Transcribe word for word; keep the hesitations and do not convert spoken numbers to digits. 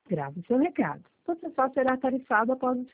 Grave seu recado. Você só será tarifado após o